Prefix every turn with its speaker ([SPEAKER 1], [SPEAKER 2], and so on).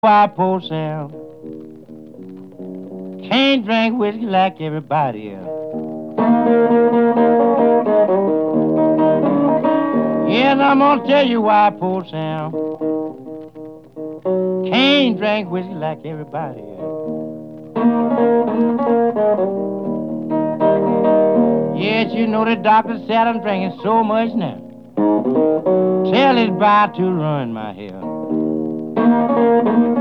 [SPEAKER 1] Why poor Sam can't drink whiskey like everybody else. Yes, I'm gonna tell you why poor Sam can't drink whiskey like everybody else. Yes, you know the doctor said I'm drinking so much now. Tell it's about to ruin my health.